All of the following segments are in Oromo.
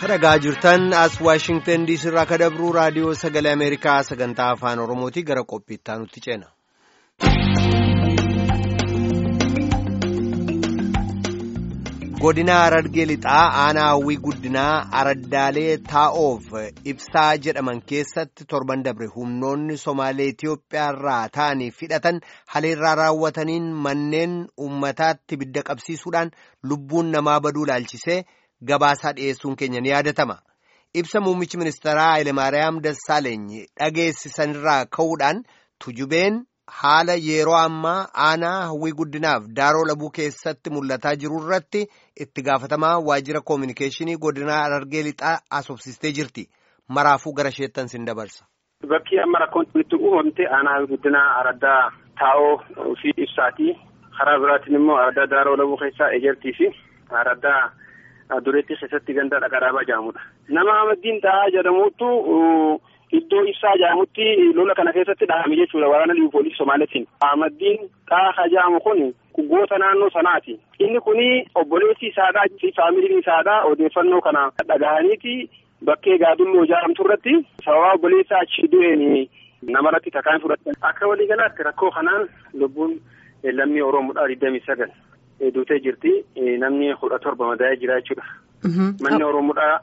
Dhagaa jirtan as Waashingtan DC irraa kan dabru raadiyoo sagalee Ameerikaa sagantaa afaan Oromooti gara qophiittaa nutti ceena. Godina Harargee lixaa aanaa hawwii guddinaa araddaalee taa'oof ibsaa jedhaman keessatti torban dabre humnoonni Somaalee Itiyoophiyaa irraa ta'anii fidhatan haleellaa raawwataniin manneen uummataatti ibidda qabsiisuudhaan lubbuun namaa baduu laalchisee gabaasaa dhiyeessuun keenya ni yaadatama. Ibsa muummichi ministeeraa Hayilemaariyaam Dassaaleeny dhageessisanirraa ka'uudhaan tujubeen haala yeroo ammaa aanaa hawwii guddinaaf daaroo labuu keessatti mul'ataa jiru irratti itti gaafatamaa waajjira koominikeeshinii godina Harargee lixaa asoobsistee jirti. Maraafuu gara sheettan sin dabarsa. Bakki amma rakkoon itti uumamte aanaa hawwii guddinaa araddaa taa'oo fi ibsaati. Karaa biraatiin immoo araddaa daaroo labuu keessaa ejertii fi araddaa dureetti keessatti ganda dhaqadhaabaa jedhamudha. Nama Ahmadiin Tahaa jedhamutu iddoo ibsaa jedhamutti lola kana keessatti dhahame jechuudha waraana liivu poolisii Somaaleetiin. Ahmadiin Tahaa jedhamu kun goota naannoo sanaati. Inni kuni obboleessi isaadhaa fi faamiliin isaadhaa odeeffannoo kana dhagahaniiti bakkee gaadulloo jedhamtu irratti sababa obboleessaa achi du'een namarratti takaan fudhatan. Akka waliigalaatti rakkoo kanaan lubbuun lammii Oromoodhaa 29 duutee jirti. Namni 17 madaa'ee jira jechuudha. Manni Oromoodhaa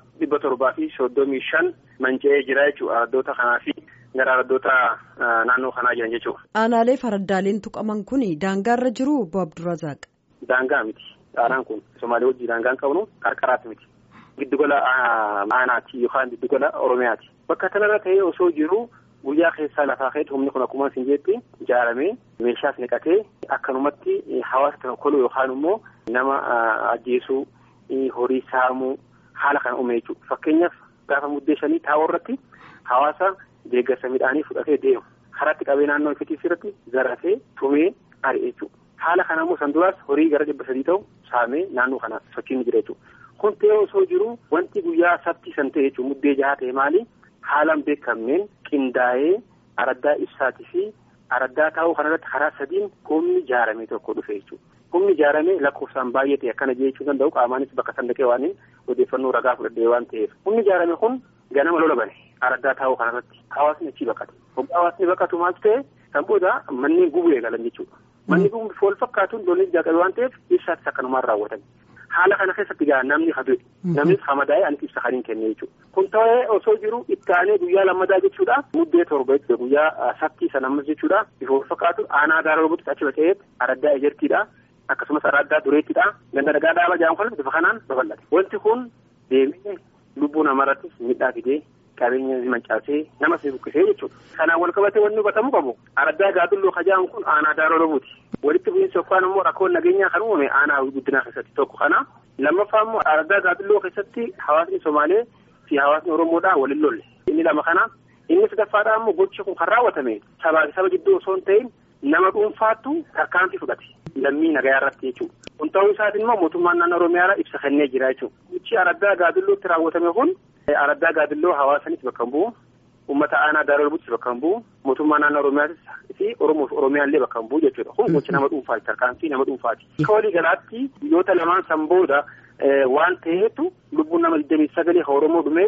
735 manca'ee jira jechuudha. Araddoota kanaa fi gara araddoota naannoo kanaa jiran jechuudha. Aanaalee faraddaaleen tuqaman kun daangaarra jiru Obbo Abdurrazaaq? Daangaa miti. Aanaan kun Somaalee wajjin daangaan qabnu qarqaraatti miti. Giddugala aanaati yookaan giddugala Oromiyaati. Bakka kanarra ta'ee osoo jiru guyyaa keessaa lafaa keetti humni kun akkuma isin jetti ijaaramee meeshaas niqatee akkanumatti hawaasa tokkoluu yookaan immoo nama ajjeesuu horii saamuu haala kana uume jechuudha. Fakkeenyaaf gaafa muddee shanii taa'oo irratti hawaasa deeggarsa midhaanii fudhatee deemu karatti qabee naannoo ifitiis irratti zarafee tumee ari'e jechuudha. Haala kana immoo sanduraas horii gara 300 ta'u saamee naannoo kana sochiin jira jechuudha. Kun ta'ee osoo jiru wanti guyyaa sabtii san ta'e jechuudha muddee jahaa ta'e maali? Haalaan beekamneen qindaa'ee araddaa ibsaatii fi araddaa taa'uu kanarratti karaa sadiin humni ijaarame tokko dhufe jechuudha. Humni ijaarame lakkoofsaan baay'ee ta'e akkana jechuu danda'u qaamaanis bakka san dhaqee waan odeeffannoo ragaa fudhadhee waan ta'eef. Humni ijaarame kun ganama lola bane araddaa taa'uu kanarratti hawaasni achi baqate. Hawaasni baqatu maal ta'e kan booda manneen gubuu eegalan jechuudha. Manni gubuu fool fakkaatuun lolli ijaaqabe waan ta'eef ibsaatis akkanumaan raawwatan. Haala kana keessatti gaa namni hadu'e namni hamadaa'ee ani ibsa kaniin kenne jechuudha. Kun ta'ee osoo jiru itti aanee guyyaa lammadaa jechuudha. Muddee torba jechuudha guyyaa sabtii sana ammas jechuudha. Fool fakkaatu aanaa daaroo labuutti achi baqee araddaa ejertiidha. Akkasumas araddaa dureettidha. Ganda dhagaa dhaabaa jedhamu kanas bifa kanaan babal'ate. Wanti kun deemee lubbuu namarratti miidhaa fidee qabeenya mancaasee nama si buqqisee jechuudha. Kanaan wal qabatee wanni hubatamuu qabu araddaa gaadulloo jedhamu kun aanaa daaroo labuuti. Walitti bu'iinsa yookaan immoo rakkoon nageenyaa kan uume aanaa guddinaa keessatti tokko kana. Lammaffaa immoo araddaa gaadulloo keessatti hawaasni Somaalee fi hawaasni Oromoodhaa waliin lolle. Inni lama kana. Inni sadaffaadhaa immoo gochi kun kan raawwatame saba gidduu osoo hin ta'in nama dhuunfaattu tarkaanfii fudhate. Lammii nagayaa irratti jechuudha. Kun ta'uu isaatiin immoo mootummaan naannoo Oromiyaa ibsa kennee jira jechuudha. Gochi araddaa gaadullootti raawwatame kun araddaa gaadulloo hawaasanis bakka bu'u. Uummata aanaa daaroo labuuttis bakka bu'u. Mootummaa naannoo Oromiyaatis fi Oromoo fi Oromiyaallee bakka bu'u jechuudha. Kun gochi nama dhuunfaati tarkaanfii nama dhuunfaati. Akka walii galaatti biyyoota lamaan san booda waan ta'eetu lubbuun nama 29 Oromoo dhumee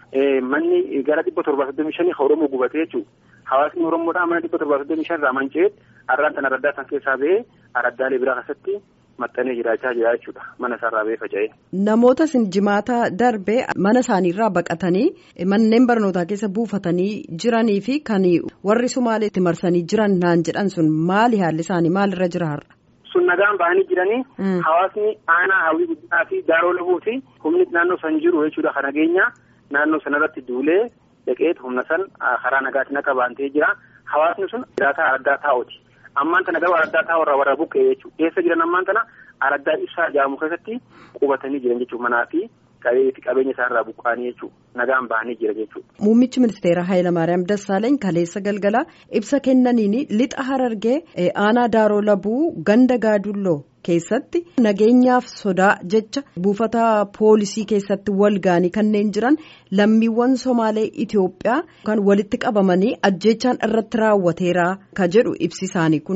manni gara 735 Oromoo gubatee jechuudha. Hawaasni Oromoodhaa mana 735 irraa manca'ee arraan tan araddaa san keessaa ba'ee araddaalee biraa keessatti maxxanee jiraachaa jira jechuudha. Mana isaarraa ba'ee faca'ee. Namoota jimaata darbee mana isaaniirraa baqatanii manneen barnootaa keessa buufatanii jiranii fi kan warri Sumaaleetti marsanii jiran naan jedhan sun maali haalli isaanii maalirra jira har'a? Sun nagaan bahanii jiranii hawaasni aanaa hawwii guddinaa fi daaroo labuu fi humni naannoo san jiru jechuudha. Kan nageenya naannoo sanarratti duulee dhaqeet humna san karaa nagaatiin akka baantee jira. Hawaasni sun jiraataa araddaa taa'ooti. Ammaan tana garuu araddaa taa'oo irraa warra buqqee jechuudha. Keessa jiran ammaan tana araddaa ibsaa jedhamu keessatti qubatanii jiran jechuudha. Manaa fi qabeenya isaanirraa buqqaanii jechuudha. Nagaan bahanii jira jechuudha. Muummichi ministeeraa Hayilamaariyaam Dassaaleeny kaleessa galgala ibsa kennaniin lixa Harargee aanaa daaroo labuu ganda gaadulloo keessatti nageenyaaf sodaa jecha buufata poolisii keessatti wal gaanii kanneen jiran lammiiwwan Somaalee Itiyoophiyaa kan walitti qabamanii ajjeechaan irratti raawwateera ka jedhu ibsi isaanii kun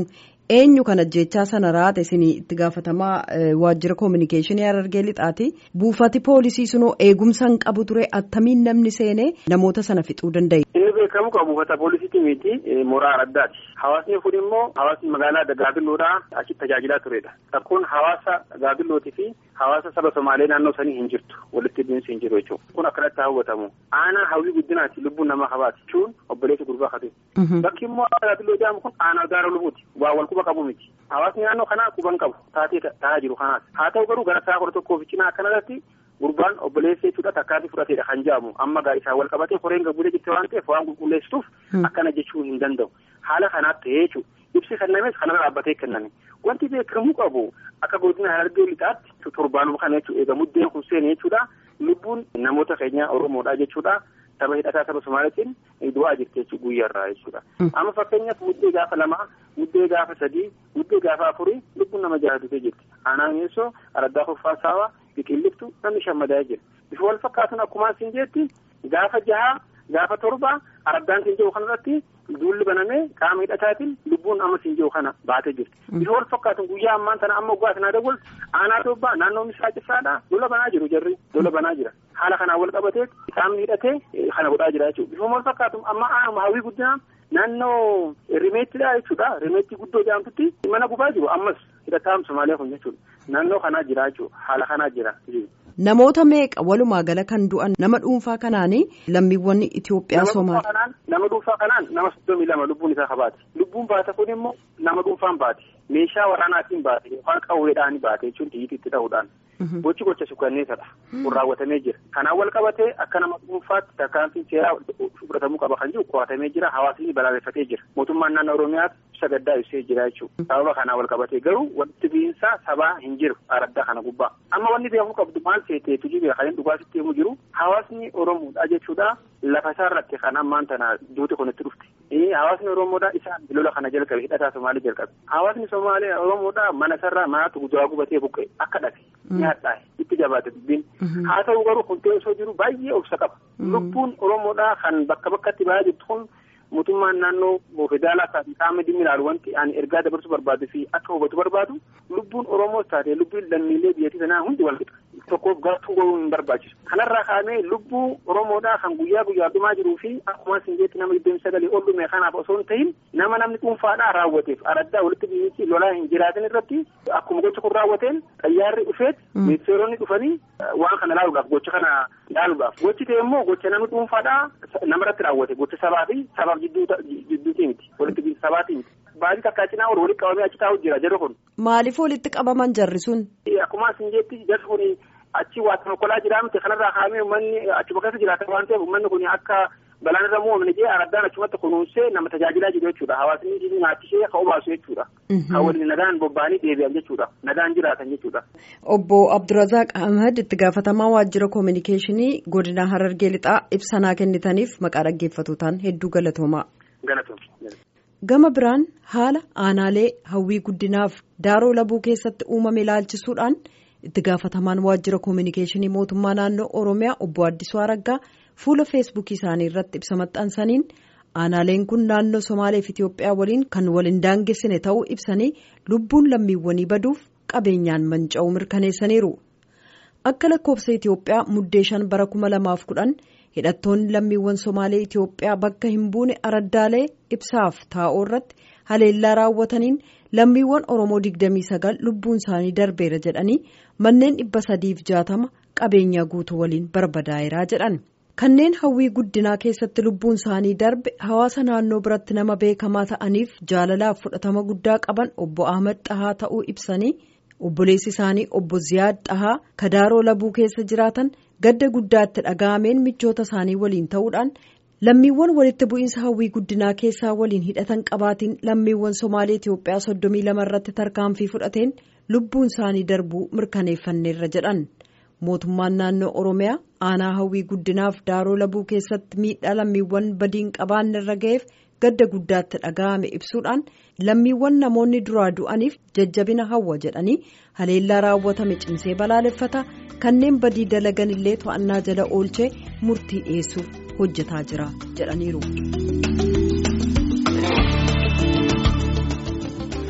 eenyu kana jechaa sana raate isin itti gaafatamaa waajjira koominikeeshinii Harargee Lixaati buufati poolisii sunoo eegumsa hin qabu ture attamiin namni seenee namoota sana fixuu danda'e. Inni beekamu qabu buufata poolisiitii miti mooraa araddaati. Hawaasni kun immoo hawaasni magaalaa Gaabelloodhaa achitti tajaajilaa turedha. Rakkoon hawaasa Gaabellootii fi hawaasa saba Somaalee naannoo sanii hin jirtu walitti hidhiinsi hin jiru jechuudha. Kun akkanatti hawwatamu. Aanaa hawwii guddinaati lubbuun namaa habaati jechuun obboleessa gurbaa kate. Bakki immoo Gaabelloo jedhamu kun aanaa gaara lubuuti. Waa wal quba qabu miti. Hawaasni naannoo kanaa quban qabu taatee ta'aa jiru kanaas. Haa ta'u garuu gara sa'a 11 ficcinaa akkanarratti gurbaan obboleessa jechuudha takkaatti fudhateedha kan jedhamu amma gaa isaa wal qabatee koreen gabuulee jirte waan ta'eef waan qulqulleessituuf akkana jechuu hin danda'u. Haala kanaatti jechuudha. Ibsi kennames kanarra dhaabbatee kenname. Wanti beekamuu qabu akka godina Harargee Lixaatti torbaanuma kana jechuudha eega muddeen kun seene jechuudha lubbuun namoota keenya Oromoodhaa jechuudha saba hidhataa saba Somaaliitiin du'aa jirti jechuudha guyyaarraa jechuudha. Amma fakkeenyaaf muddee gaafa 2 muddee gaafa 3 muddee gaafa 4 lubbuun nama jahatutee jirti. Aanaa Meessoo Araddaa Kuffaa Saawaa biqiliftu namni shammadaa jira. Bifa wal fakkaatuun akkuma isin jetti gaafa 6 gaafa 7 araddaan siin jiru kanarratti duulli banamee qaama hidhataatiin lubbuun amma siin jiru kana baatee jirti. Bifa wal fakkaatuun guyyaa ammaan tana amma waggaa sanaa dawwal aanaa Dobbaa naannoo Misraa Cifraadhaa lola banaa jiru jarri lola banaa jira. Haala kanaan wal qabatee qaamni hidhatee kana godhaa jira jechuudha. Bifa wal fakkaatuun amma aanuma hawwii guddinaa naannoo rimeettidha jechuudha. Rimeetti guddoo jedhamtutti mana gubaa jiru ammas hidhataan Somaaliyaa kun jechuudha. Naannoo kanaa jira jechuudha. Haala kanaa jira. Namoota meeqa walumaa gala kan du'an nama dhuunfaa kanaanii lammiiwwan Itoophiyaa Somaaliyaa. Nama dhuunfaa kanaan nama 32 lubbuun isaa baate. Lubbuun baate kun immoo nama dhuunfaan baate. Meeshaa waraanaatiin baate yookaan qawweedhaan baate jechuun xiyyiitti ta'uudhaan. Gocha suukanneessadha. Kun raawwatamee jira. Kanaan wal qabatee akka nama dhuunfaatti tarkaanfiin seeraa fudhatamuu qaba kan jiru qo'atamee jira. Hawaasni balaaleffatee jira. Mootummaan naannoo Oromiyaatti ibsa gaddaa ibsee jira jechuudha. Sababa kanaan wal qabatee garuu walitti bu'iinsa sabaa hin jiru araddaa kana gubbaa. Amma wanni beekamuu qabdu maal seeteetu jiru kan dhugaasitti himuu jiru hawaasni Oromoodha jechuudha. Lafa isaarratti kan ammaan tana duuti kun itti dhufte. Hawaasni Oromoodha isaan lola kana jalqabe hidhataa Somaalii jalqabe. Hawaasni Somaalee Oromoodha mana sarraa maatu guddaa gubatee buqqee akka dhabe. Nyaadhaa itti jabaate dubbiin. Haa ta'u garuu kun osoo jiru baay'ee obsa qaba. Lubbuun Oromoodhaa kan bakka bakkatti ba'aa jirtu kun mootummaan naannoo federaalaa taate qaama dhimmi ilaalu wanti ani ergaa dabarsuu barbaadu fi akka hubatu barbaadu lubbuun Oromoos taate lubbuun lammiilee biyyattii sanaa hundi wal qixa. Tokkoof gartuu gochuu hin barbaachisu. Kanarraa kaa'amee lubbuu Oromoodhaa kan guyyaa guyyaa dhumaa jiruu fi akkuma isin jetti nama 29 ol dhume kanaaf osoo hin ta'in namni dhuunfaadhaa raawwateef araddaa walitti bu'iinsi lolaa hin jiraatin irratti akkuma gocha kun raawwateen xayyaarri dhufeet ministeeronni dhufanii waan kana ilaaluudhaaf gocha kana ilaaluudhaaf gochi ta'e immoo gocha namni dhuunfaadhaa namarratti raawwate gocha sabaa fi sabaaf jidduutii miti walitti bu'iinsa sabaatii miti. Baay'ee takkaa cinaa ol walitti qabamee achi taa'u jira jarri kun. Maaliif walitti qabaman jarri sun? Akkuma isin jetti jarri kun achi waa konkolaa jiraamte kanarraa kaa'amee uummanni achuma keessa jiraatan waan ta'eef uummanni kun akka balaan irra muumamne jee araddaan achumatti kunuunsee nama tajaajilaa jiru jechuudha. Hawaasni nyaachishee akka obaasu jechuudha. Kan waliin nagaan bobba'anii deebi'an jechuudha. Nagaan jiraatan jechuudha. Obbo Abdurazaaq Ahmed itti gaafatamaa waajjira koominikeeshinii godina Harargee Lixaa ibsa kennitaniif maqaa dhaggeeffatootaan hedduu galatoomaa. Gama biraan haala aanaalee hawwii guddinaaf daaroo labuu keessatti uumame ilaalchisuudhaan itti gaafatamaan waajjira koominikeeshinii mootummaa naannoo Oromiyaa obbo Addisuu Araggaa fuula feesbuukii isaanii irratti ibsa maxxansaniin aanaaleen kun naannoo Somaalee fi Itoophiyaa waliin kan waliin daangessine ta'uu ibsanii lubbuun lammiiwwanii baduuf qabeenyaan manca'uu mirkaneessaniiru. Akka lakkoofsa Itoophiyaa muddee 5 bara 2010 hidhattoonni lammiiwwan Somaalee Itoophiyaa bakka hin buune araddaalee ibsaaf taa'oo irratti haleellaa raawwataniin lammiiwwan Oromoo 29 lubbuun isaanii darbeera jedhanii manneen 360 qabeenyaa guutuu waliin barbadaa'eeraa jedhan. Kanneen hawwii guddinaa keessatti lubbuun isaanii darbe hawaasa naannoo biratti nama beekamaa ta'aniif jaalalaaf fudhatama guddaa qaban obbo Ahmed Xahaa ta'uu ibsanii obboleessi isaanii obbo Ziyaad Xahaa Kadaaroo Labuu keessa jiraatan gadda guddaatti dhaga'ameen michoota isaanii waliin ta'uudhaan lammiiwwan walitti bu'iinsa hawwii guddinaa keessaa waliin hidhatan qabaatiin lammiiwwan Somaalee Itoophiyaa 32 irratti tarkaanfii fudhateen lubbuun isaanii darbuu mirkaneeffanneerra jedhan. Mootummaan naannoo Oromiyaa aanaa hawwii guddinaaf daaroo labuu keessatti miidhaa lammiiwwan badiin qabaanne irra ga'eef gadda guddaatti dhaga'ame ibsuudhaan lammiiwwan namoonni duraa du'aniif jajjabina hawwa jedhanii haleellaa raawwatame cimsee balaaleffata kanneen badii dalagan illee to'annaa jala oolchee murtii dhiyeessuuf hojjetaa jira jedhaniiru.